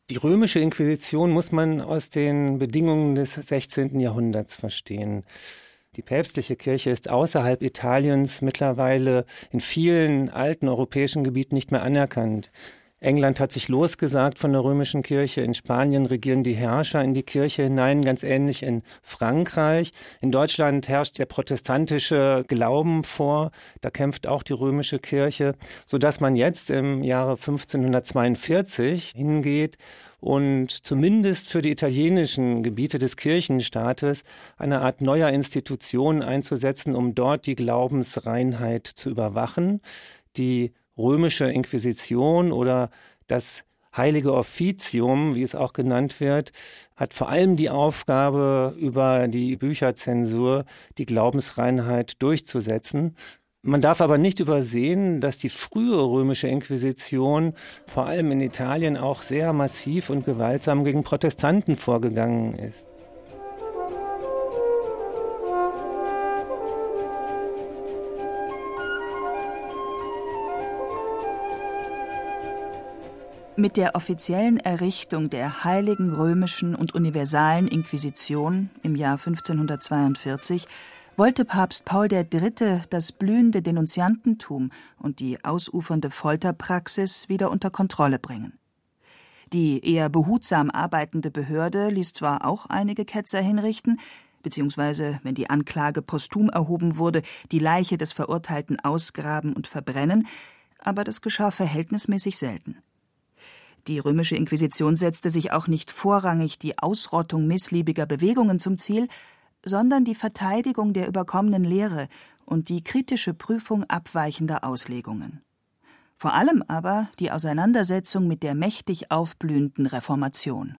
Die römische Inquisition muss man aus den Bedingungen des 16. Jahrhunderts verstehen. Die päpstliche Kirche ist außerhalb Italiens mittlerweile in vielen alten europäischen Gebieten nicht mehr anerkannt. England hat sich losgesagt von der römischen Kirche. In Spanien regieren die Herrscher in die Kirche hinein, ganz ähnlich in Frankreich. In Deutschland herrscht der protestantische Glauben vor. Da kämpft auch die römische Kirche, sodass man jetzt im Jahre 1542 hingeht und zumindest für die italienischen Gebiete des Kirchenstaates eine Art neuer Institution einzusetzen, um dort die Glaubensreinheit zu überwachen. Die römische Inquisition oder das Heilige Offizium, wie es auch genannt wird, hat vor allem die Aufgabe, über die Bücherzensur die Glaubensreinheit durchzusetzen. Man darf aber nicht übersehen, dass die frühe römische Inquisition vor allem in Italien auch sehr massiv und gewaltsam gegen Protestanten vorgegangen ist. Mit der offiziellen Errichtung der Heiligen Römischen und Universalen Inquisition im Jahr 1542 wollte Papst Paul III. Das blühende Denunziantentum und die ausufernde Folterpraxis wieder unter Kontrolle bringen. Die eher behutsam arbeitende Behörde ließ zwar auch einige Ketzer hinrichten, beziehungsweise, wenn die Anklage posthum erhoben wurde, die Leiche des Verurteilten ausgraben und verbrennen, aber das geschah verhältnismäßig selten. Die römische Inquisition setzte sich auch nicht vorrangig die Ausrottung missliebiger Bewegungen zum Ziel, sondern die Verteidigung der überkommenen Lehre und die kritische Prüfung abweichender Auslegungen. Vor allem aber die Auseinandersetzung mit der mächtig aufblühenden Reformation.